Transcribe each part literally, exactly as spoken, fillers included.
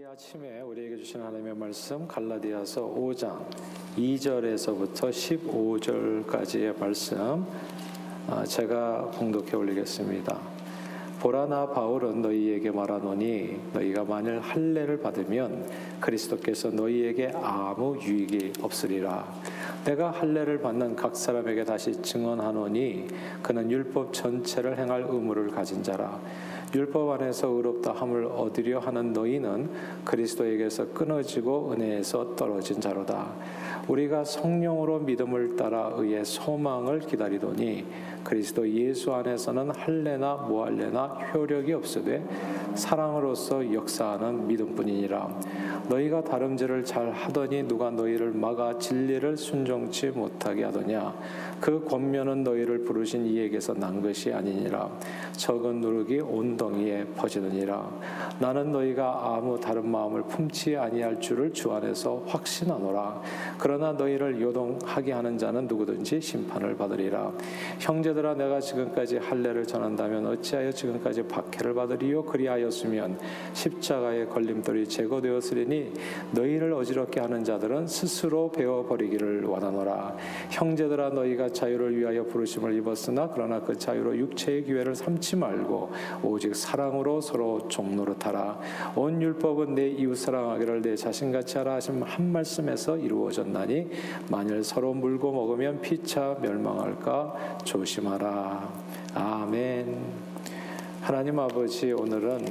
이 아침에 우리에게 주신 하나님의 말씀 갈라디아서 오 장 이 절에서부터 십오 절까지의 말씀 제가 봉독해 올리겠습니다. 보라, 나 바울은 너희에게 말하노니 너희가 만일 할례를 받으면 그리스도께서 너희에게 아무 유익이 없으리라. 내가 할례를 받는 각 사람에게 다시 증언하노니 그는 율법 전체를 행할 의무를 가진 자라. 율법 안에서 의롭다 함을 얻으려 하는 너희는 그리스도에게서 끊어지고 은혜에서 떨어진 자로다. 우리가 성령으로 믿음을 따라 의의 소망을 기다리더니 그리스도 예수 안에서는 할례나 무할례나 효력이 없으되 사랑으로서 역사하는 믿음뿐이니라. 너희가 다름질을 잘 하더니 누가 너희를 막아 진리를 순종치 못하게 하더냐. 그 권면은 너희를 부르신 이에게서 난 것이 아니니라. 적은 누룩이 온 덩이에 퍼지느니라. 나는 너희가 아무 다른 마음을 품지 아니할 줄을 주 안에서 확신하노라. 그러나 너희를 요동하게 하는 자는 누구든지 심판을 받으리라. 형제들아, 내가 지금까지 할례를 전한다면 어찌하여 지금까지 박해를 받으리요? 그리하였으면 십자가의 걸림돌이 제거되었으리니 너희를 어지럽게 하는 자들은 스스로 베어버리기를 원하노라. 형제들아, 너희가 자유를 위하여 부르심을 입었으나 그러나 그 자유로 육체의 기회를 삼지 말고 오직 사랑으로 서로 종노릇하라. 온 율법은 내 이웃 사랑하기를 내 자신같이 하라 하신 한 말씀에서 이루어졌나니 만일 서로 물고 먹으면 피차 멸망할까 조심하라. 아멘. 하나님 아버지, 오늘은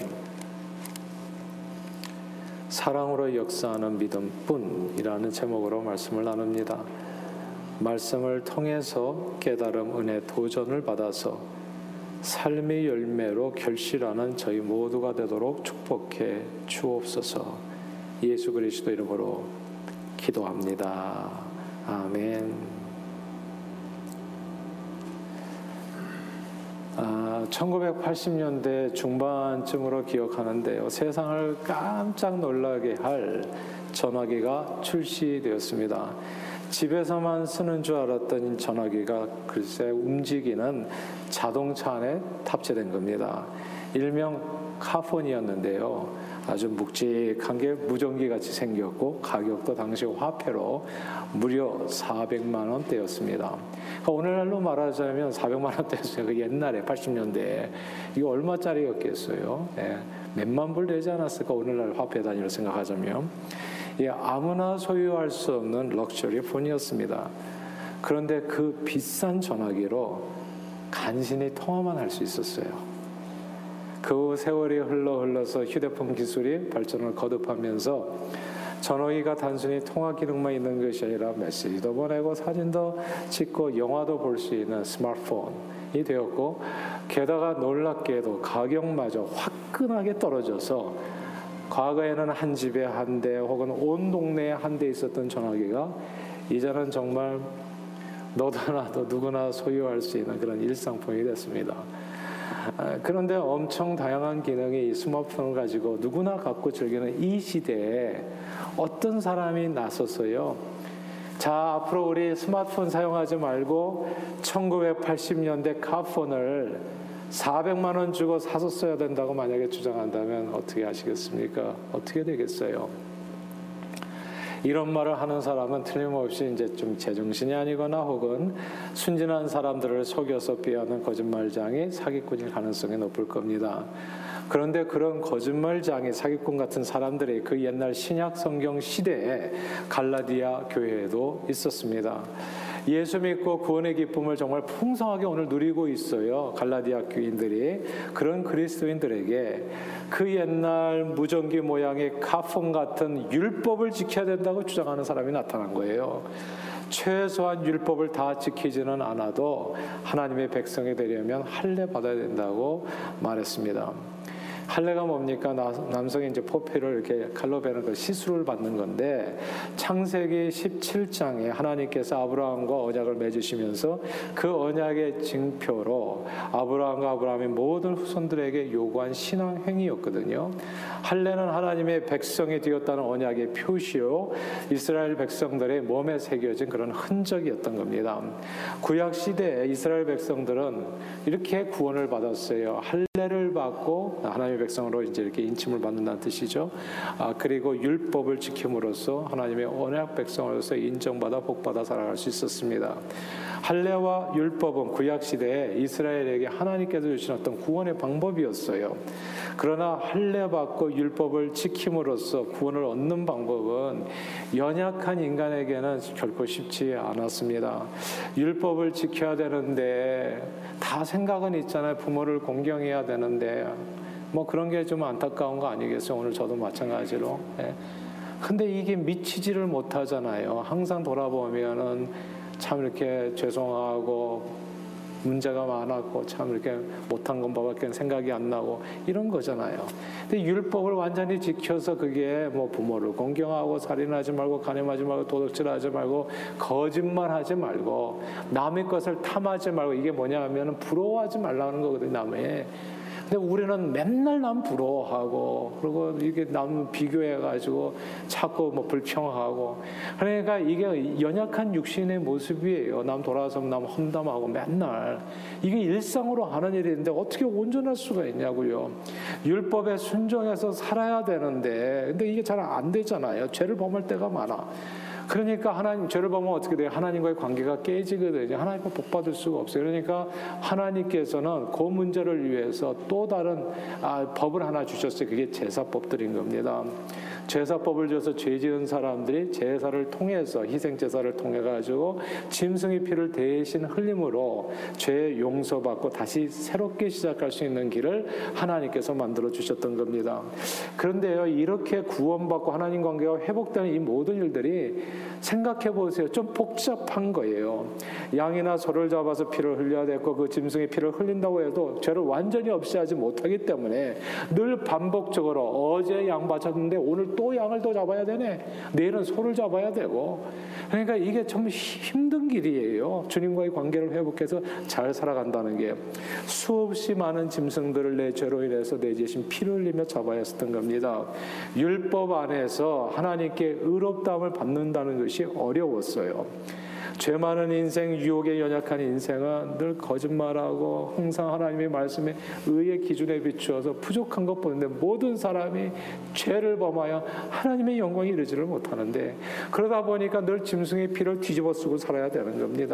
사랑으로 역사하는 믿음뿐이라는 제목으로 말씀을 나눕니다. 말씀을 통해서 깨달음, 은혜, 도전을 받아서 삶의 열매로 결실하는 저희 모두가 되도록 축복해 주옵소서. 예수 그리스도 이름으로 기도합니다. 아멘. 아, 천구백팔십 년대 중반쯤으로 기억하는데요. 세상을 깜짝 놀라게 할 전화기가 출시되었습니다. 집에서만 쓰는 줄 알았던 전화기가 글쎄 움직이는 자동차 안에 탑재된 겁니다. 일명 카폰이었는데요. 아주 묵직한 게 무전기같이 생겼고 가격도 당시 화폐로 무려 사백만 원대였습니다. 그러니까 오늘날로 말하자면 사백만 원대였어요. 그 옛날에 팔십 년대에 이거 얼마짜리였겠어요? 예, 몇만 불 되지 않았을까? 오늘날 화폐 단위로 생각하자면 예, 아무나 소유할 수 없는 럭셔리 폰이었습니다. 그런데 그 비싼 전화기로 간신히 통화만 할 수 있었어요. 그 세월이 흘러 흘러서 휴대폰 기술이 발전을 거듭하면서 전화기가 단순히 통화 기능만 있는 것이 아니라 메시지도 보내고 사진도 찍고 영화도 볼 수 있는 스마트폰이 되었고, 게다가 놀랍게도 가격마저 화끈하게 떨어져서 과거에는 한 집에 한 대 혹은 온 동네에 한 대 있었던 전화기가 이제는 정말 너도 나도 누구나 소유할 수 있는 그런 일상폰이 됐습니다. 그런데 엄청 다양한 기능이 이 스마트폰을 가지고 누구나 갖고 즐기는 이 시대에 어떤 사람이 나섰어요. 자, 앞으로 우리 스마트폰 사용하지 말고 천구백팔십 년대 카폰을 사백만 원 주고 사서 써야 된다고 만약에 주장한다면 어떻게 하시겠습니까? 어떻게 되겠어요? 이런 말을 하는 사람은 틀림없이 이제 좀 제정신이 아니거나 혹은 순진한 사람들을 속여서 빼앗는 거짓말장이 사기꾼일 가능성이 높을 겁니다. 그런데 그런 거짓말장이 사기꾼 같은 사람들이 그 옛날 신약 성경 시대에 갈라디아 교회에도 있었습니다. 예수 믿고 구원의 기쁨을 정말 풍성하게 오늘 누리고 있어요. 갈라디아 교인들이. 그런 그리스도인들에게 그 옛날 무전기 모양의 카폰 같은 율법을 지켜야 된다고 주장하는 사람이 나타난 거예요. 최소한 율법을 다 지키지는 않아도 하나님의 백성이 되려면 할례 받아야 된다고 말했습니다. 할례가 뭡니까? 남성이 이제 포피를 이렇게 칼로 베는 그 시술을 받는 건데, 창세기 십칠 장에 하나님께서 아브라함과 언약을 맺으시면서 그 언약의 징표로 아브라함과 아브라함의 모든 후손들에게 요구한 신앙 행위였거든요. 할례는 하나님의 백성이 되었다는 언약의 표시요, 이스라엘 백성들의 몸에 새겨진 그런 흔적이었던 겁니다. 구약 시대에 이스라엘 백성들은 이렇게 구원을 받았어요. 할례를 받고 하나님 하나님의 백성으로 이제 이렇게 인침을 받는다는 뜻이죠. 아, 그리고 율법을 지킴으로써 하나님의 언약 백성으로서 인정받아 복받아 살아갈 수 있었습니다. 할례와 율법은 구약 시대에 이스라엘에게 하나님께서 주신 어떤 구원의 방법이었어요. 그러나 할례 받고 율법을 지킴으로써 구원을 얻는 방법은 연약한 인간에게는 결코 쉽지 않았습니다. 율법을 지켜야 되는데 다 생각은 있잖아요. 부모를 공경해야 되는데 뭐 그런 게 좀 안타까운 거 아니겠어요? 오늘 저도 마찬가지로. 예. 근데 이게 미치지를 못하잖아요. 항상 돌아보면은 참 이렇게 죄송하고 문제가 많았고 참 이렇게 못한 것밖에 생각이 안 나고 이런 거잖아요. 근데 율법을 완전히 지켜서 그게 뭐 부모를 공경하고 살인하지 말고 간음하지 말고 도둑질하지 말고 거짓말하지 말고 남의 것을 탐하지 말고 이게 뭐냐 하면은 부러워하지 말라는 거거든요. 남의. 근데 우리는 맨날 남 부러워하고 그리고 이게 남 비교해가지고 자꾸 뭐 불평하고 그러니까 이게 연약한 육신의 모습이에요. 남 돌아서면 남 험담하고 맨날 이게 일상으로 하는 일인데 어떻게 온전할 수가 있냐고요. 율법에 순종해서 살아야 되는데 근데 이게 잘 안 되잖아요. 죄를 범할 때가 많아. 그러니까 하나님 죄를 범하면 어떻게 돼요? 하나님과의 관계가 깨지거든요. 하나님과 복 받을 수가 없어요. 그러니까 하나님께서는 그 문제를 위해서 또 다른 아, 법을 하나 주셨어요. 그게 제사법들인 겁니다. 제사법을 줘서 죄 지은 사람들이 제사를 통해서 희생 제사를 통해 가지고 짐승의 피를 대신 흘림으로 죄 용서받고 다시 새롭게 시작할 수 있는 길을 하나님께서 만들어 주셨던 겁니다. 그런데요, 이렇게 구원받고 하나님 관계가 회복되는 이 모든 일들이 생각해 보세요. 좀 복잡한 거예요. 양이나 소를 잡아서 피를 흘려야 되고 그 짐승의 피를 흘린다고 해도 죄를 완전히 없애하지 못하기 때문에 늘 반복적으로 어제 양 바쳤는데 오늘 또 양을 더 잡아야 되네. 내일은 소를 잡아야 되고. 그러니까 이게 참 힘든 길이에요. 주님과의 관계를 회복해서 잘 살아간다는 게 수없이 많은 짐승들을 내 죄로 인해서 내 대신 피를 흘리며 잡아야 했던 겁니다. 율법 안에서 하나님께 의롭다함을 받는다는 것이 어려웠어요. 죄 많은 인생, 유혹에 연약한 인생은 늘 거짓말하고 항상 하나님의 말씀에 의의 기준에 비추어서 부족한 것 보는데 모든 사람이 죄를 범하여 하나님의 영광에 이르지를 못하는데 그러다 보니까 늘 짐승의 피를 뒤집어 쓰고 살아야 되는 겁니다.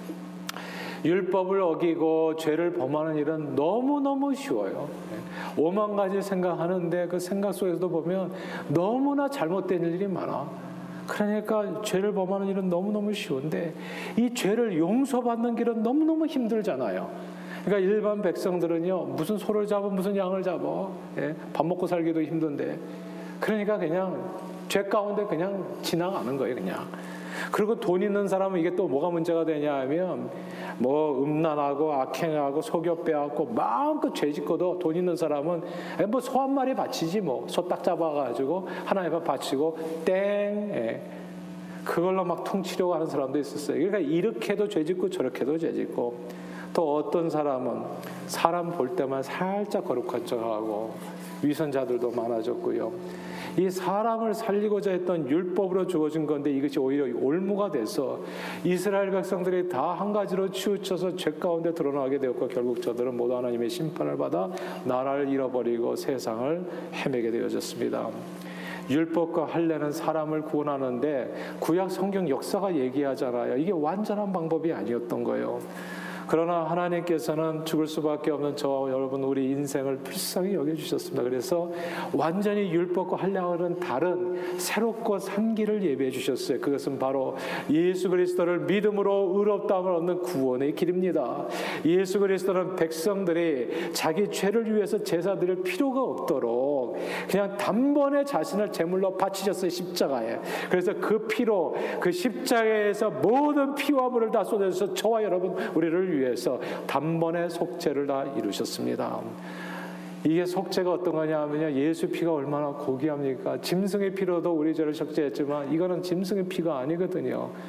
율법을 어기고 죄를 범하는 일은 너무너무 쉬워요. 오만 가지 생각하는데 그 생각 속에서도 보면 너무나 잘못된 일이 많아. 그러니까 죄를 범하는 일은 너무너무 쉬운데 이 죄를 용서받는 길은 너무너무 힘들잖아요. 그러니까 일반 백성들은요, 무슨 소를 잡아 무슨 양을 잡아. 예? 밥 먹고 살기도 힘든데 그러니까 그냥 죄 가운데 그냥 지나가는 거예요. 그냥. 그리고 돈 있는 사람은 이게 또 뭐가 문제가 되냐 하면 뭐 음란하고 악행하고 속여 빼앗고 마음껏 죄 짓고도 돈 있는 사람은 뭐 소 한 마리 바치지 뭐 소 딱 잡아가지고 하나님 앞에 바치고 땡 예. 그걸로 막 퉁치려고 하는 사람도 있었어요. 그러니까 이렇게도 죄 짓고 저렇게도 죄 짓고 또 어떤 사람은 사람 볼 때만 살짝 거룩한 척하고 위선자들도 많아졌고요. 이 사람을 살리고자 했던 율법으로 주어진 건데 이것이 오히려 올무가 돼서 이스라엘 백성들이 다 한 가지로 치우쳐서 죄 가운데 드러나게 되었고 결국 저들은 모두 하나님의 심판을 받아 나라를 잃어버리고 세상을 헤매게 되어졌습니다. 율법과 할례는 사람을 구원하는데 구약 성경 역사가 얘기하잖아요. 이게 완전한 방법이 아니었던 거예요. 그러나 하나님께서는 죽을 수밖에 없는 저와 여러분 우리 인생을 불쌍히 여겨주셨습니다. 그래서 완전히 율법과 할례와는 다른 새롭고 산 길을 예비해 주셨어요. 그것은 바로 예수 그리스도를 믿음으로 의롭다함을 얻는 구원의 길입니다. 예수 그리스도는 백성들이 자기 죄를 위해서 제사 드릴 필요가 없도록 그냥 단번에 자신을 제물로 바치셨어요. 십자가에. 그래서 그 피로 그 십자가에서 모든 피와 물을 다 쏟아져서 저와 여러분 우리를 위해서 단번에 속죄를 다 이루셨습니다. 이게 속죄가 어떤 거냐 하면요, 예수 피가 얼마나 고귀합니까? 짐승의 피로도 우리 죄를 속죄했지만 이거는 짐승의 피가 아니거든요.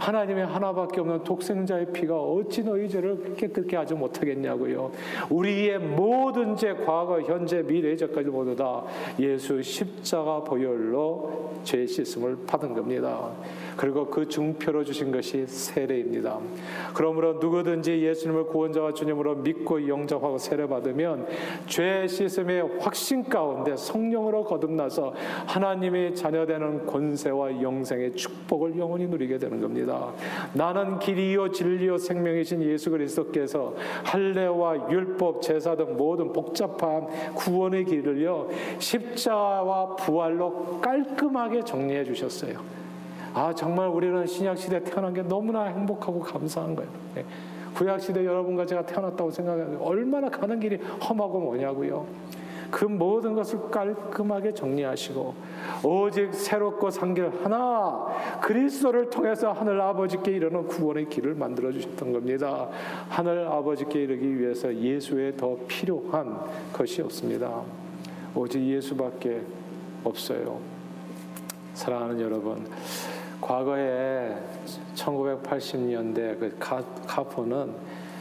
하나님의 하나밖에 없는 독생자의 피가 어찌 너희 죄를 깨끗게 하지 못하겠냐고요. 우리의 모든 죄, 과거, 현재, 미래 죄까지 모두 다 예수 십자가 보혈로 죄 씻음을 받은 겁니다. 그리고 그 증표로 주신 것이 세례입니다. 그러므로 누구든지 예수님을 구원자와 주님으로 믿고 영접하고 세례받으면 죄 씻음의 확신 가운데 성령으로 거듭나서 하나님의 자녀되는 권세와 영생의 축복을 영원히 누리게 되는 겁니다. 나는 길이요 진리요 생명이신 예수 그리스도께서 할례와 율법, 제사 등 모든 복잡한 구원의 길을요 십자와 부활로 깔끔하게 정리해 주셨어요. 아, 정말 우리는 신약시대에 태어난 게 너무나 행복하고 감사한 거예요. 구약시대 여러분과 제가 태어났다고 생각하면 얼마나 가는 길이 험하고 뭐냐고요. 그 모든 것을 깔끔하게 정리하시고 오직 새롭고 산 길 하나 그리스도를 통해서 하늘 아버지께 이르는 구원의 길을 만들어 주셨던 겁니다. 하늘 아버지께 이르기 위해서 예수에 더 필요한 것이 없습니다. 오직 예수밖에 없어요. 사랑하는 여러분, 과거에 천구백팔십 년대 그 카, 카포는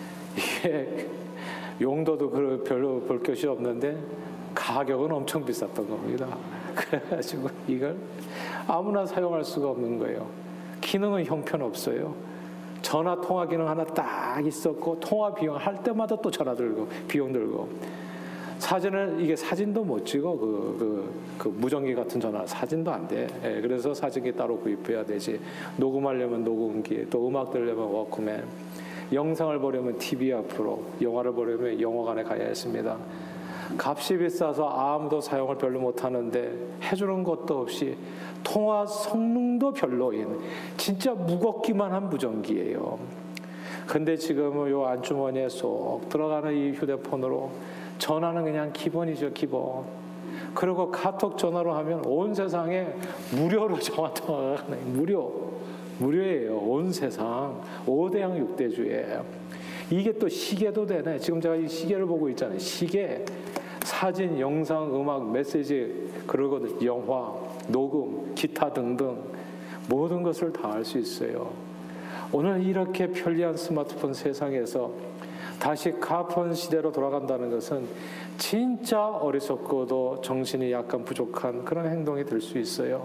이게 용도도 별로 볼 것이 없는데 가격은 엄청 비쌌던 겁니다. 그래가지고 이걸 아무나 사용할 수가 없는 거예요. 기능은 형편없어요. 전화 통화 기능 하나 딱 있었고 통화 비용 할 때마다 또 전화 들고 비용 들고 사진을 이게 사진도 못 찍어 그, 그, 그 무전기 같은 전화 사진도 안 돼. 예, 그래서 사진기 따로 구입해야 되지. 녹음하려면 녹음기, 또 음악 들으려면 워크맨, 영상을 보려면 티비 앞으로, 영화를 보려면 영화관에 가야 했습니다. 값이 비싸서 아무도 사용을 별로 못 하는데 해주는 것도 없이 통화 성능도 별로인 진짜 무겁기만 한 무전기예요. 근데 지금은 요 안주머니에 쏙 들어가는 이 휴대폰으로 전화는 그냥 기본이죠, 기본. 그리고 카톡 전화로 하면 온 세상에 무료로 전화 통화가 가능해요. 무료. 무료예요. 온 세상. 오대양 육대주예요. 이게 또 시계도 되네. 지금 제가 이 시계를 보고 있잖아요. 시계, 사진, 영상, 음악, 메시지, 그리고 영화, 녹음, 기타 등등 모든 것을 다 할 수 있어요. 오늘 이렇게 편리한 스마트폰 세상에서 다시 카폰 시대로 돌아간다는 것은 진짜 어리석고도 정신이 약간 부족한 그런 행동이 될 수 있어요.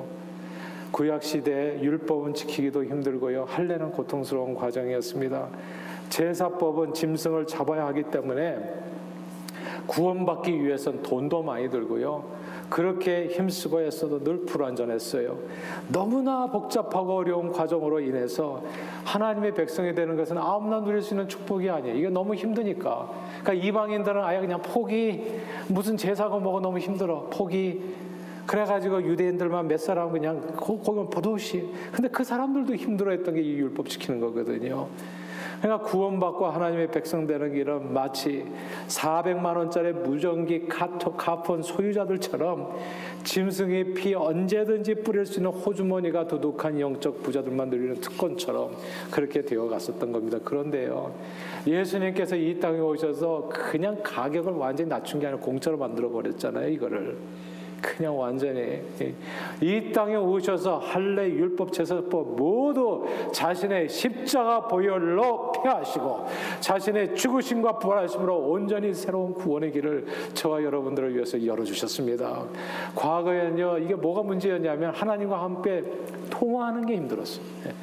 구약시대에 율법은 지키기도 힘들고요. 할례는 고통스러운 과정이었습니다. 제사법은 짐승을 잡아야 하기 때문에 구원받기 위해서는 돈도 많이 들고요. 그렇게 힘쓰고 했어도 늘 불완전했어요. 너무나 복잡하고 어려운 과정으로 인해서 하나님의 백성이 되는 것은 아무나 누릴 수 있는 축복이 아니에요. 이게 너무 힘드니까. 그러니까 이방인들은 아예 그냥 포기, 무슨 제사고 뭐고 너무 힘들어. 포기. 그래가지고 유대인들만 몇 사람 그냥 거기만 보듯이. 근데 그 사람들도 힘들어했던 게 이 율법 지키는 거거든요. 그러니까 구원받고 하나님의 백성 되는 길은 마치 사백만 원짜리 무전기 카톡, 카폰 소유자들처럼 짐승의 피 언제든지 뿌릴 수 있는 호주머니가 두둑한 영적 부자들만 누리는 특권처럼 그렇게 되어 갔었던 겁니다. 그런데요, 예수님께서 이 땅에 오셔서 그냥 가격을 완전히 낮춘 게 아니라 공짜로 만들어 버렸잖아요. 이거를 그냥 완전히 이 땅에 오셔서 할례, 율법, 제사법 모두 자신의 십자가 보혈로 폐하시고 자신의 죽으심과 부활하심으로 온전히 새로운 구원의 길을 저와 여러분들을 위해서 열어주셨습니다. 과거에는요, 이게 뭐가 문제였냐면 하나님과 함께 통화하는 게 힘들었어요.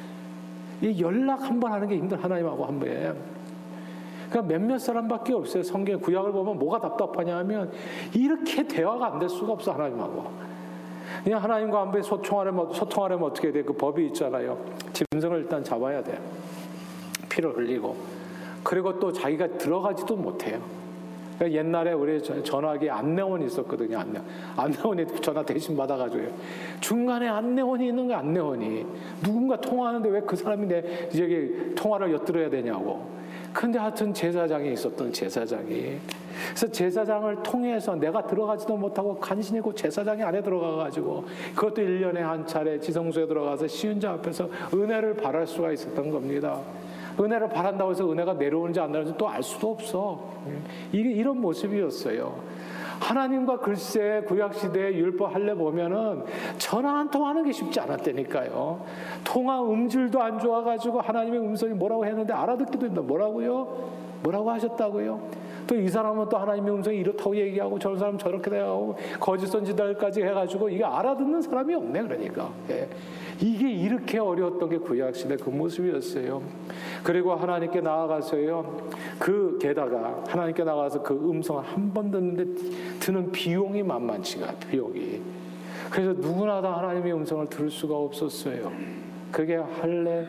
이 연락 한 번 하는 게 힘들어. 하나님하고 한 번에. 그러니까 몇몇 사람밖에 없어요. 성경 구약을 보면 뭐가 답답하냐 하면 이렇게 대화가 안 될 수가 없어. 하나님하고 그냥 하나님과 한번 소통하려면, 소통하려면 어떻게 돼? 그 법이 있잖아요. 짐승을 일단 잡아야 돼. 피를 흘리고. 그리고 또 자기가 들어가지도 못해요. 그러니까 옛날에 우리 전화기 안내원이 있었거든요. 안내. 안내원이 전화 대신 받아가지고요. 중간에 안내원이 있는 거야. 안내원이 누군가 통화하는데 왜 그 사람이 내 저기 통화를 엿들어야 되냐고. 근데 하여튼 제사장이 있었던 제사장이. 그래서 제사장을 통해서 내가 들어가지도 못하고 간신히 그 제사장이 안에 들어가가지고 그것도 일 년에 한 차례 지성소에 들어가서 시은자 앞에서 은혜를 바랄 수가 있었던 겁니다. 은혜를 바란다고 해서 은혜가 내려오는지 안 내려오는지 또 알 수도 없어. 이게 이런 모습이었어요. 하나님과 글쎄 구약시대의 율법 할례 보면은 전화 한 통 하는 게 쉽지 않았다니까요. 통화 음질도 안 좋아가지고 하나님의 음성이 뭐라고 했는데 알아듣기도 힘들어. 뭐라고요? 뭐라고 하셨다고요? 또 이 사람은 또 하나님의 음성이 이렇다고 얘기하고 저런 사람은 저렇게 대하고 거짓 선지자들까지 해가지고 이게 알아듣는 사람이 없네. 그러니까 예. 이게 이렇게 어려웠던 게 구약시대 그 모습이었어요. 그리고 하나님께 나아가서요, 그 게다가 하나님께 나가서 그 음성을 한 번 듣는데 드는 비용이 만만치가 비용이. 그래서 누구나 다 하나님의 음성을 들을 수가 없었어요. 그게 할례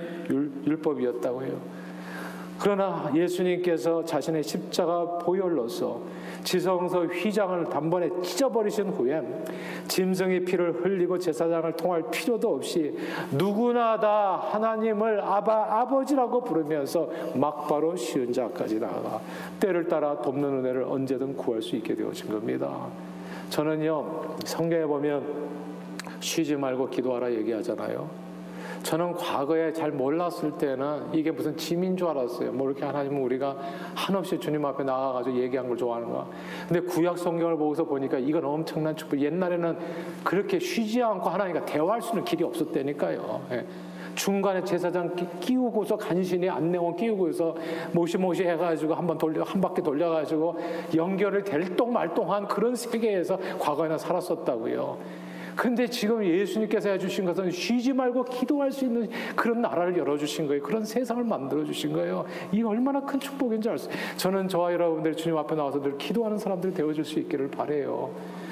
율법이었다고요. 그러나 예수님께서 자신의 십자가 보혈로서 지성소 휘장을 단번에 찢어버리신 후에 짐승의 피를 흘리고 제사장을 통할 필요도 없이 누구나 다 하나님을 아바, 아버지라고 부르면서 막바로 쉬운 자까지 나아가 때를 따라 돕는 은혜를 언제든 구할 수 있게 되어진 겁니다. 저는요, 성경에 보면 쉬지 말고 기도하라 얘기하잖아요. 저는 과거에 잘 몰랐을 때는 이게 무슨 짐인 줄 알았어요. 뭐 이렇게 하나님은 우리가 한없이 주님 앞에 나가가지고 얘기한 걸 좋아하는가. 근데 구약 성경을 보고서 보니까 이건 엄청난 축복. 옛날에는 그렇게 쉬지 않고 하나님과 대화할 수 있는 길이 없었다니까요. 예. 중간에 제사장 끼우고서 간신히 안내원 끼우고서 모시모시 해가지고 한번 돌려 한 바퀴 돌려가지고 연결을 될똥말똥한 그런 세계에서 과거에는 살았었다고요. 근데 지금 예수님께서 해주신 것은 쉬지 말고 기도할 수 있는 그런 나라를 열어주신 거예요. 그런 세상을 만들어주신 거예요. 이게 얼마나 큰 축복인지 알 수 있어요. 저는 저와 여러분들이 주님 앞에 나와서 늘 기도하는 사람들이 되어줄 수 있기를 바라요.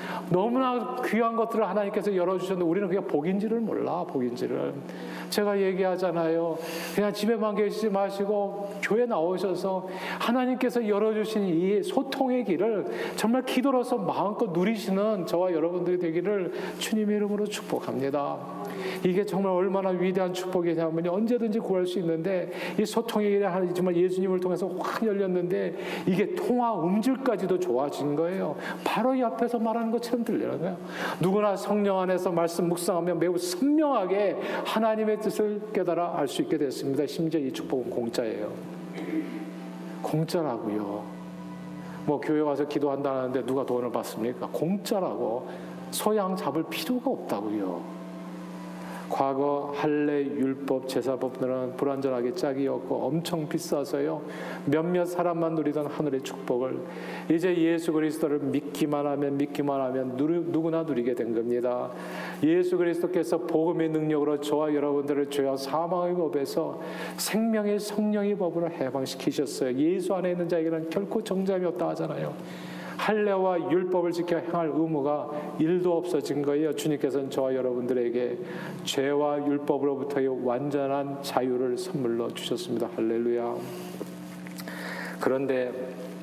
너무나 귀한 것들을 하나님께서 열어주셨는데 우리는 그게 복인지를 몰라. 복인지를. 제가 얘기하잖아요. 그냥 집에만 계시지 마시고 교회 나오셔서 하나님께서 열어주신 이 소통의 길을 정말 기도로서 마음껏 누리시는 저와 여러분들이 되기를 주님의 이름으로 축복합니다. 이게 정말 얼마나 위대한 축복이냐면 언제든지 구할 수 있는데 이 소통의 길이 정말 예수님을 통해서 확 열렸는데 이게 통화 음질까지도 좋아진 거예요. 바로 이 앞에서 말하는 것처럼 들리는 거예요. 누구나 성령 안에서 말씀 묵상하면 매우 선명하게 하나님의 뜻을 깨달아 알 수 있게 됐습니다. 심지어 이 축복은 공짜예요. 공짜라고요. 뭐 교회 와서 기도한다는데 누가 돈을 받습니까? 공짜라고. 소양 잡을 필요가 없다고요. 과거 할례, 율법, 제사법들은 불완전하게 짝이었고 엄청 비싸서요. 몇몇 사람만 누리던 하늘의 축복을 이제 예수 그리스도를 믿기만 하면 믿기만 하면 누르, 누구나 누리게 된 겁니다. 예수 그리스도께서 복음의 능력으로 저와 여러분들을 죄와 사망의 법에서 생명의 성령의 법으로 해방시키셨어요. 예수 안에 있는 자에게는 결코 정죄함이 없다 하잖아요. 할례와 율법을 지켜 행할 의무가 일도 없어진 거예요. 주님께서는 저와 여러분들에게 죄와 율법으로부터의 완전한 자유를 선물로 주셨습니다. 할렐루야. 그런데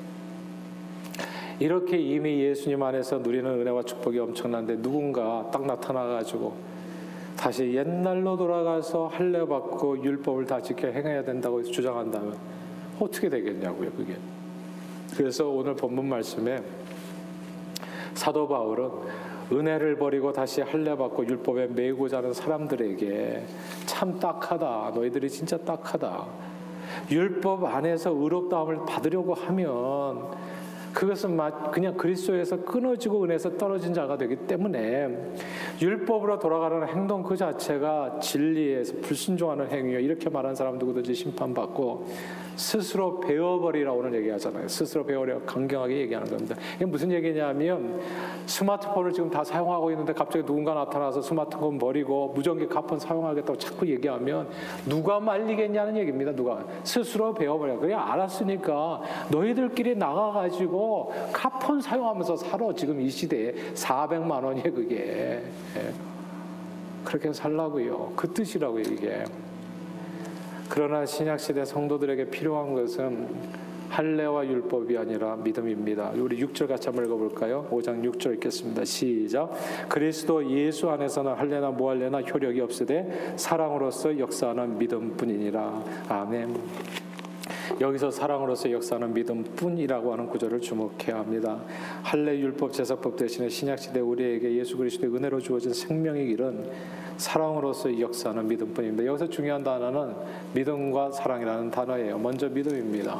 이렇게 이미 예수님 안에서 누리는 은혜와 축복이 엄청난데 누군가 딱 나타나가지고 다시 옛날로 돌아가서 할례 받고 율법을 다 지켜 행해야 된다고 주장한다면 어떻게 되겠냐고요, 그게. 그래서 오늘 본문 말씀에 사도 바울은 은혜를 버리고 다시 할례 받고 율법에 매이고자 하는 사람들에게 참 딱하다. 너희들이 진짜 딱하다. 율법 안에서 의롭다함을 받으려고 하면 그것은 그냥 그리스도에서 끊어지고 은혜에서 떨어진 자가 되기 때문에 율법으로 돌아가는 행동 그 자체가 진리에서 불순종하는 행위예요. 이렇게 말하는 사람 누구든지 심판받고 스스로 배워버리라 오늘 얘기하잖아요. 스스로 배워버리라 강경하게 얘기하는 겁니다. 이게 무슨 얘기냐면 스마트폰을 지금 다 사용하고 있는데 갑자기 누군가 나타나서 스마트폰 버리고 무전기 카폰 사용하겠다고 자꾸 얘기하면 누가 말리겠냐는 얘기입니다. 누가 스스로 배워버려. 그냥 알았으니까 너희들끼리 나가가지고 카폰 사용하면서 살아. 지금 이 시대에 사백만 원이에요 그게. 예. 그렇게 살라고요. 그 뜻이라고요 이게. 그러나 신약시대 성도들에게 필요한 것은 할례와 율법이 아니라 믿음입니다. 우리 육 절 같이 한번 읽어볼까요? 오 장 육 절 읽겠습니다. 시작. 그리스도 예수 안에서는 할례나 무할례나 효력이 없으되 사랑으로서 역사하는 믿음뿐이니라. 아멘. 여기서 사랑으로서 역사하는 믿음뿐이라고 하는 구절을 주목해야 합니다. 할례, 율법, 제사법 대신에 신약시대 우리에게 예수 그리스도의 은혜로 주어진 생명의 길은 사랑으로서 역사하는 믿음뿐입니다. 여기서 중요한 단어는 믿음과 사랑이라는 단어예요. 먼저 믿음입니다.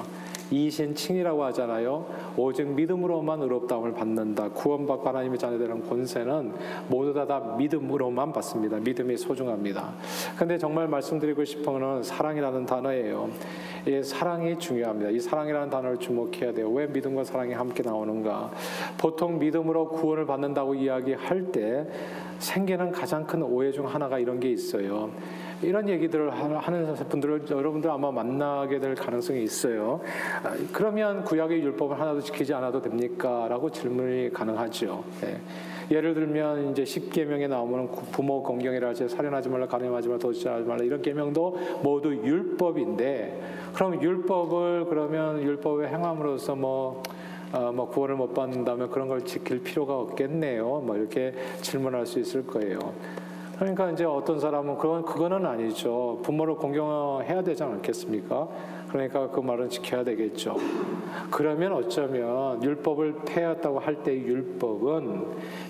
이신칭이라고 하잖아요. 오직 믿음으로만 의롭다함을 받는다. 구원받고 하나님의 자녀되는 권세는 모두 다, 다 믿음으로만 받습니다. 믿음이 소중합니다. 근데 정말 말씀드리고 싶은 것은 사랑이라는 단어예요. 이 사랑이 중요합니다. 이 사랑이라는 단어를 주목해야 돼요. 왜 믿음과 사랑이 함께 나오는가? 보통 믿음으로 구원을 받는다고 이야기할 때 생기는 가장 큰 오해 중 하나가 이런 게 있어요. 이런 얘기들을 하는 분들을 여러분들 아마 만나게 될 가능성이 있어요. 그러면 구약의 율법을 하나도 지키지 않아도 됩니까? 라고 질문이 가능하죠. 네. 예를 들면 이제 십계명에 나오면 부모 공경이라 하지, 살인하지 말라, 간음하지 말라, 도둑질하지 말라, 이런 계명도 모두 율법인데, 그럼 율법을 그러면 율법의 행함으로써 뭐 어, 뭐 구원을 못 받는다면 그런 걸 지킬 필요가 없겠네요. 뭐 이렇게 질문할 수 있을 거예요. 그러니까 이제 어떤 사람은 그건 그거는 아니죠. 부모를 공경해야 되지 않겠습니까? 그러니까 그 말은 지켜야 되겠죠. 그러면 어쩌면 율법을 폐했다고 할 때 율법은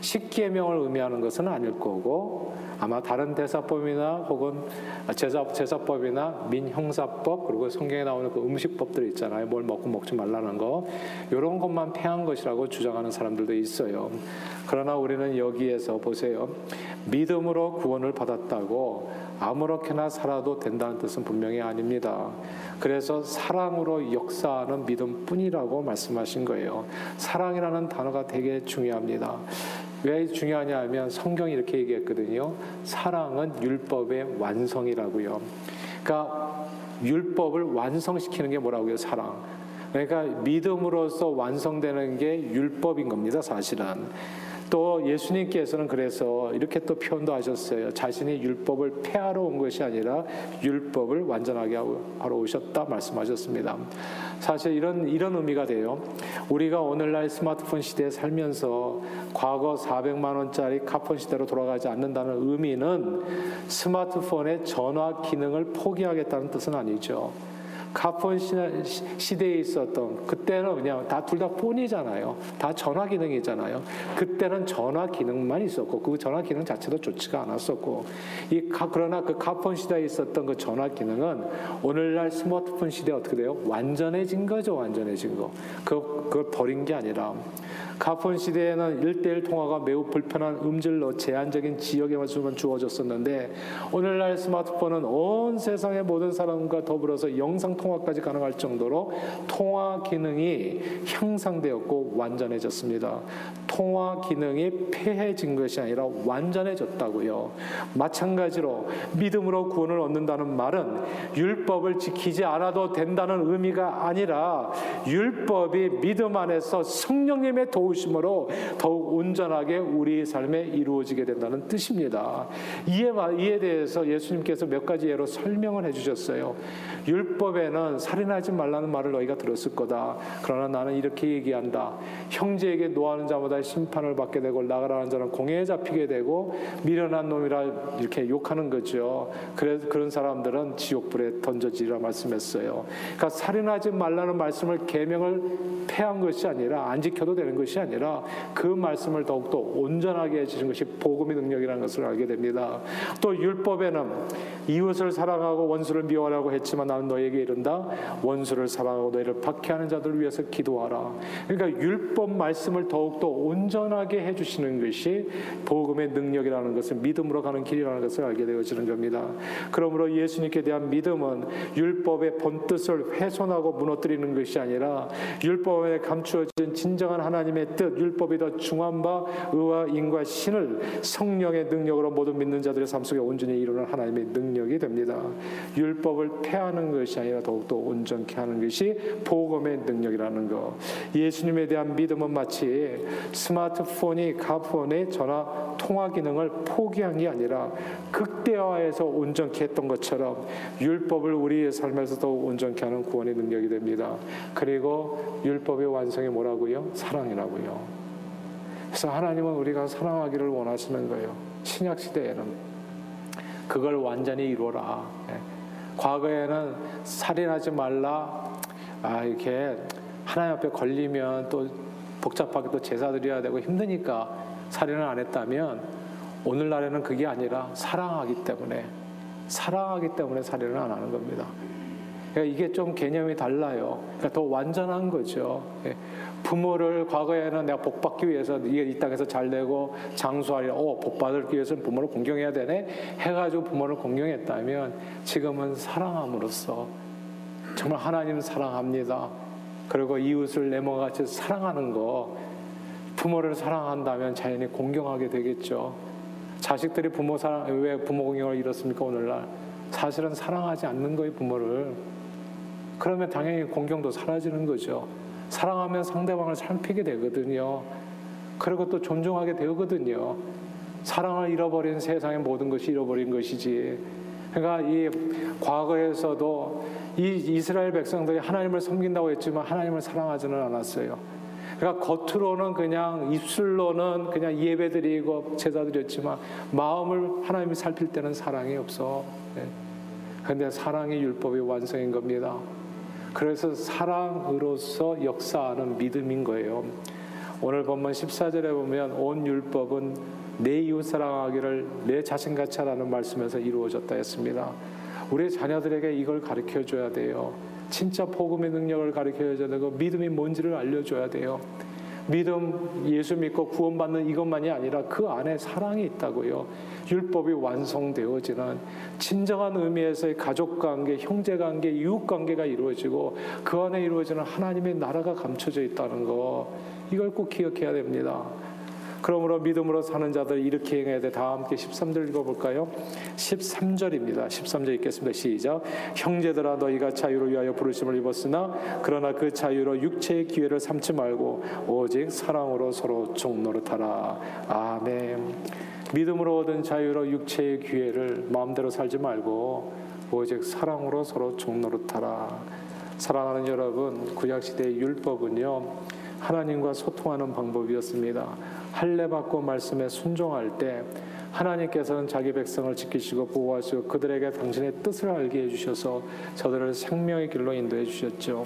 십계명을 의미하는 것은 아닐 거고, 아마 다른 대사법이나 혹은 제사, 제사법이나 민형사법, 그리고 성경에 나오는 그 음식법들 있잖아요. 뭘 먹고 먹지 말라는 거, 이런 것만 폐한 것이라고 주장하는 사람들도 있어요. 그러나 우리는 여기에서 보세요. 믿음으로 구원을 받았다고 아무렇게나 살아도 된다는 뜻은 분명히 아닙니다. 그래서 사랑으로 역사하는 믿음뿐이라고 말씀하신 거예요. 사랑이라는 단어가 되게 중요합니다. 왜 중요하냐 하면 성경이 이렇게 얘기했거든요. 사랑은 율법의 완성이라고요. 그러니까 율법을 완성시키는 게 뭐라고요? 사랑. 그러니까 믿음으로써 완성되는 게 율법인 겁니다, 사실은. 또 예수님께서는 그래서 이렇게 또 표현도 하셨어요. 자신이 율법을 폐하러 온 것이 아니라 율법을 완전하게 하러 오셨다 말씀하셨습니다. 사실 이런 이런 의미가 돼요. 우리가 오늘날 스마트폰 시대에 살면서 과거 사백만 원짜리 카폰 시대로 돌아가지 않는다는 의미는 스마트폰의 전화 기능을 포기하겠다는 뜻은 아니죠. 카폰 시대에 있었던, 그때는 그냥 다 둘 다 폰이잖아요. 다 전화 기능이잖아요. 그때는 전화 기능만 있었고 그 전화 기능 자체도 좋지가 않았었고, 이 그러나 그 카폰 시대에 있었던 그 전화 기능은 오늘날 스마트폰 시대에 어떻게 돼요? 완전해진 거죠. 완전해진 거. 그, 그걸 버린 게 아니라, 카폰 시대에는 일대일 통화가 매우 불편한 음질로 제한적인 지역에만 주어졌었는데, 오늘날 스마트폰은 온 세상의 모든 사람과 더불어서 영상 통화까지 가능할 정도로 통화 기능이 향상되었고 완전해졌습니다. 통화 기능이 폐해진 것이 아니라 완전해졌다고요. 마찬가지로 믿음으로 구원을 얻는다는 말은 율법을 지키지 않아도 된다는 의미가 아니라, 율법이 믿음 안에서 성령님의 도우심으로 더욱 온전하게 우리 삶에 이루어지게 된다는 뜻입니다. 이에, 이에 대해서 예수님께서 몇 가지 예로 설명을 해주셨어요. 율법에는 살인하지 말라는 말을 너희가 들었을 거다. 그러나 나는 이렇게 얘기한다. 형제에게 노하는 자마다 심판을 받게 되고 나가라는 자는 공회에 잡히게 되고 미련한 놈이라 이렇게 욕하는 거죠. 그래서 그런 사람들은 지옥불에 던져지리라 말씀했어요. 그러니까 살인하지 말라는 말씀을 계명을 폐한 것이 아니라, 안 지켜도 되는 것이 아니라 그 말씀을 더욱더 온전하게 해주신 것이 복음의 능력이라는 것을 알게 됩니다. 또 율법에는 이웃을 사랑하고 원수를 미워하라고 했지만 나는 너에게 이른다. 원수를 사랑하고 너희를 박해하는 자들을 위해서 기도하라. 그러니까 율법 말씀을 더욱더 온전하게 해주시는 것이 복음의 능력이라는 것을, 믿음으로 가는 길이라는 것을 알게 되어지는 겁니다. 그러므로 예수님께 대한 믿음은 율법의 본뜻을 훼손하고 무너뜨리는 것이 아니라, 율법에 감추어진 진정한 하나님의 뜻, 율법이 더 중한 바 의와 인과 신을 성령의 능력으로 모든 믿는 자들의 삶 속에 온전히 이루는 하나님의 능력이 됩니다. 율법을 폐하는 것이 아니라 더욱더 온전케 하는 것이 복음의 능력이라는 것. 예수님에 대한 믿음은 마치 스마트폰이 카폰의 전화 통화 기능을 포기한 게 아니라 극대화해서 온전케 했던 것처럼 율법을 우리의 삶에서 더욱 온전케 하는 구원의 능력이 됩니다. 그리고 율법의 완성이 뭐라고요? 사랑이라고요. 그래서 하나님은 우리가 사랑하기를 원하시는 거예요. 신약 시대에는 그걸 완전히 이루어라. 과거에는 살인하지 말라, 아 이렇게 하나님 앞에 걸리면 또 복잡하게 또 제사 드려야 되고 힘드니까 살인을 안 했다면, 오늘날에는 그게 아니라 사랑하기 때문에 사랑하기 때문에 살인을 안 하는 겁니다. 그러니까 이게 좀 개념이 달라요. 그러니까 더 완전한 거죠. 부모를 과거에는 내가 복 받기 위해서 이게 이 땅에서 잘 되고 장수하리라, 어, 복 받기 위해서는 부모를 공경해야 되네 해가지고 부모를 공경했다면 지금은 사랑함으로써 정말 하나님 사랑합니다. 그리고 이웃을 내 몸과 같이 사랑하는 거, 부모를 사랑한다면 자연히 공경하게 되겠죠. 자식들이 부모 사랑, 왜 부모 공경을 잃었습니까 오늘날? 사실은 사랑하지 않는 거예요, 부모를. 그러면 당연히 공경도 사라지는 거죠. 사랑하면 상대방을 살피게 되거든요. 그리고 또 존중하게 되거든요. 사랑을 잃어버린 세상의 모든 것이 잃어버린 것이지. 그러니까 이 과거에서도 이 이스라엘 백성들이 하나님을 섬긴다고 했지만 하나님을 사랑하지는 않았어요. 그러니까 겉으로는 그냥 입술로는 그냥 예배드리고 제사드렸지만 마음을 하나님이 살필 때는 사랑이 없어. 그런데 사랑이 율법의 완성인 겁니다. 그래서 사랑으로서 역사하는 믿음인 거예요. 오늘 본문 십사 절에 보면 온 율법은 내 이웃 사랑하기를 내 자신같이 하라는 말씀에서 이루어졌다 했습니다. 우리 자녀들에게 이걸 가르쳐줘야 돼요. 진짜 복음의 능력을 가르쳐줘야 되고 믿음이 뭔지를 알려줘야 돼요. 믿음, 예수 믿고 구원받는 이것만이 아니라 그 안에 사랑이 있다고요. 율법이 완성되어지는 진정한 의미에서의 가족관계, 형제관계, 이웃관계가 이루어지고 그 안에 이루어지는 하나님의 나라가 감춰져 있다는 거, 이걸 꼭 기억해야 됩니다. 그러므로 믿음으로 사는 자들 이렇게 행해야 돼. 다 함께 십삼 절 읽어볼까요? 십삼 절입니다. 십삼 절 읽겠습니다. 시작. 형제들아 너희가 자유를 위하여 부르심을 입었으나 그러나 그 자유로 육체의 기회를 삼지 말고 오직 사랑으로 서로 종노릇하라. 아멘. 믿음으로 얻은 자유로 육체의 기회를 마음대로 살지 말고 오직 사랑으로 서로 종노릇하라. 사랑하는 여러분, 구약시대의 율법은요 하나님과 소통하는 방법이었습니다. 할례받고 말씀에 순종할 때 하나님께서는 자기 백성을 지키시고 보호하시고 그들에게 당신의 뜻을 알게 해주셔서 저들을 생명의 길로 인도해 주셨죠.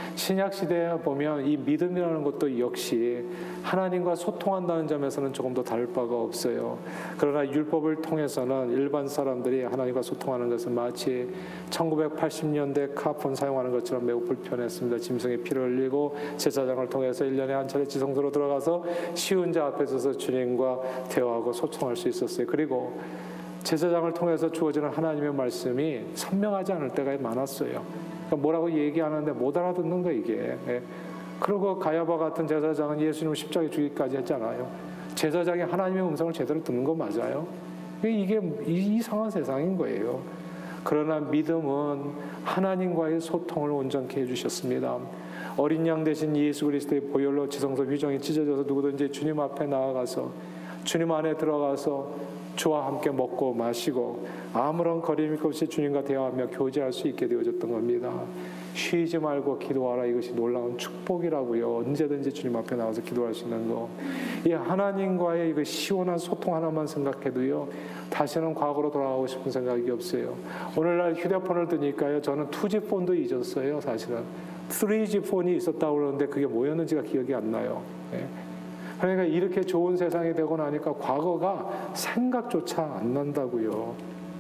신약시대에 보면 이 믿음이라는 것도 역시 하나님과 소통한다는 점에서는 조금 더 다를 바가 없어요. 그러나 율법을 통해서는 일반 사람들이 하나님과 소통하는 것은 마치 천구백팔십 년대 카폰 사용하는 것처럼 매우 불편했습니다. 짐승의 피를 흘리고 제사장을 통해서 일 년에 한 차례 지성소로 들어가서 쉬운 자 앞에 서서 주님과 대화하고 소통할 수 있었어요. 그리고 제사장을 통해서 주어지는 하나님의 말씀이 선명하지 않을 때가 많았어요. 뭐라고 얘기하는데 못 알아듣는 거 이게. 그리고 가야바 같은 제사장은 예수님을 십자가에 죽이기까지 했잖아요. 제사장이 하나님의 음성을 제대로 듣는 거 맞아요? 이게 이상한 세상인 거예요. 그러나 믿음은 하나님과의 소통을 온전케 해주셨습니다. 어린 양 대신 예수 그리스도의 보혈로 지성소 휘정이 찢어져서 누구든지 주님 앞에 나아가서 주님 안에 들어가서 주와 함께 먹고 마시고 아무런 거리낌 없이 주님과 대화하며 교제할 수 있게 되어졌던 겁니다. 쉬지 말고 기도하라. 이것이 놀라운 축복이라고요. 언제든지 주님 앞에 나와서 기도할 수 있는 거. 이 하나님과의 이거 시원한 소통 하나만 생각해도요 다시는 과거로 돌아가고 싶은 생각이 없어요. 오늘날 휴대폰을 드니까요 저는 투지 폰도 잊었어요. 사실은 쓰리지 폰이 있었다고 그러는데 그게 뭐였는지가 기억이 안 나요. 네. 그러니까 이렇게 좋은 세상이 되고 나니까 과거가 생각조차 안 난다고요.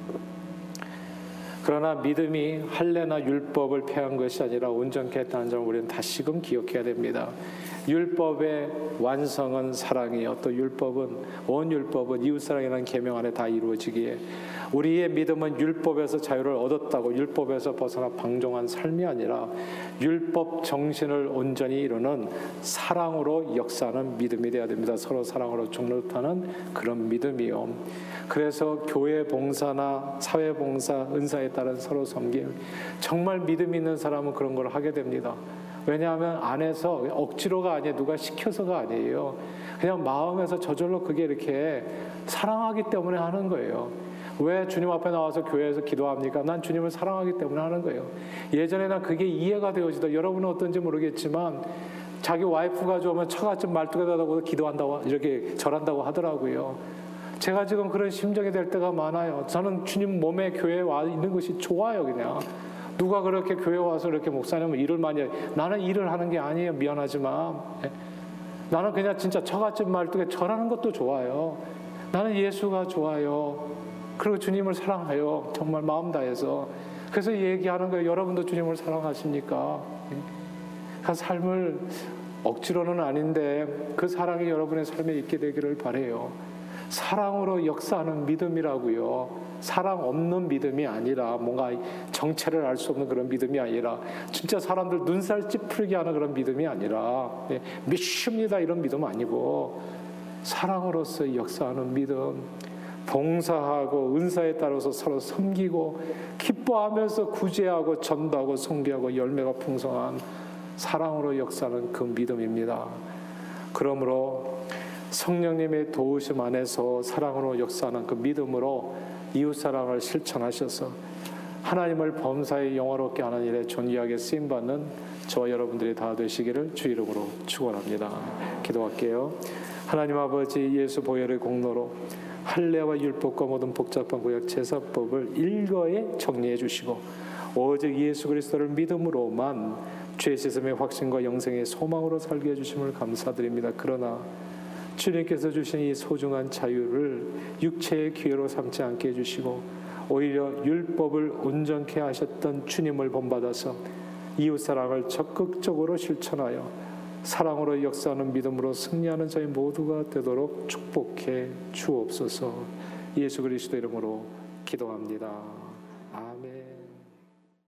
그러나 믿음이 할례나 율법을 폐한 것이 아니라 온전케 했다는 점을 우리는 다시금 기억해야 됩니다. 율법의 완성은 사랑이요. 또 율법은 온 율법은 이웃사랑이라는 계명 안에 다 이루어지기에 우리의 믿음은 율법에서 자유를 얻었다고 율법에서 벗어나 방종한 삶이 아니라 율법 정신을 온전히 이루는 사랑으로 역사하는 믿음이 되어야 됩니다. 서로 사랑으로 종노릇하는 그런 믿음이요. 그래서 교회 봉사나 사회 봉사, 은사에 따른 서로 섬김, 정말 믿음 있는 사람은 그런 걸 하게 됩니다. 왜냐하면 안에서 억지로가 아니에요. 누가 시켜서가 아니에요. 그냥 마음에서 저절로 그게 이렇게 사랑하기 때문에 하는 거예요. 왜 주님 앞에 나와서 교회에서 기도합니까? 난 주님을 사랑하기 때문에 하는 거예요. 예전에 난 그게 이해가 되어지다. 여러분은 어떤지 모르겠지만 자기 와이프가 좋으면 처갓집 말뚝에 대다고 기도한다고 이렇게 절한다고 하더라고요. 제가 지금 그런 심정이 될 때가 많아요. 저는 주님 몸에 교회에 와 있는 것이 좋아요. 그냥 누가 그렇게 교회 와서 이렇게 목사님은 일을 많이 해요. 나는 일을 하는 게 아니에요. 미안하지만 나는 그냥 진짜 처갓집 말뚝에 절하는 것도 좋아요. 나는 예수가 좋아요. 그리고 주님을 사랑해요. 정말 마음 다해서. 그래서 얘기하는 거예요. 여러분도 주님을 사랑하십니까? 그 삶을 억지로는 아닌데 그 사랑이 여러분의 삶에 있게 되기를 바라요. 사랑으로 역사하는 믿음이라고요. 사랑 없는 믿음이 아니라 뭔가 정체를 알 수 없는 그런 믿음이 아니라 진짜 사람들 눈살 찌푸리게 하는 그런 믿음이 아니라 믿습니다 이런 믿음 아니고 사랑으로서 역사하는 믿음, 봉사하고 은사에 따라서 서로 섬기고 기뻐하면서 구제하고 전도하고 섬기하고 열매가 풍성한 사랑으로 역사하는 그 믿음입니다. 그러므로 성령님의 도우심 안에서 사랑으로 역사하는 그 믿음으로 이웃사랑을 실천하셔서 하나님을 범사에 영화롭게 하는 일에 존귀하게 쓰임받는 저와 여러분들이 다 되시기를 주 이름으로 축원합니다. 기도할게요. 하나님 아버지, 예수 보혈의 공로로 할례와 율법과 모든 복잡한 구약 제사법을 일거에 정리해 주시고 오직 예수 그리스도를 믿음으로만 죄 씻음의 확신과 영생의 소망으로 살게 해주심을 감사드립니다. 그러나 주님께서 주신 이 소중한 자유를 육체의 기회로 삼지 않게 해주시고 오히려 율법을 온전케 하셨던 주님을 본받아서 이웃사랑을 적극적으로 실천하여 사랑으로 역사하는 믿음으로 승리하는 저희 모두가 되도록 축복해 주옵소서. 예수 그리스도 이름으로 기도합니다.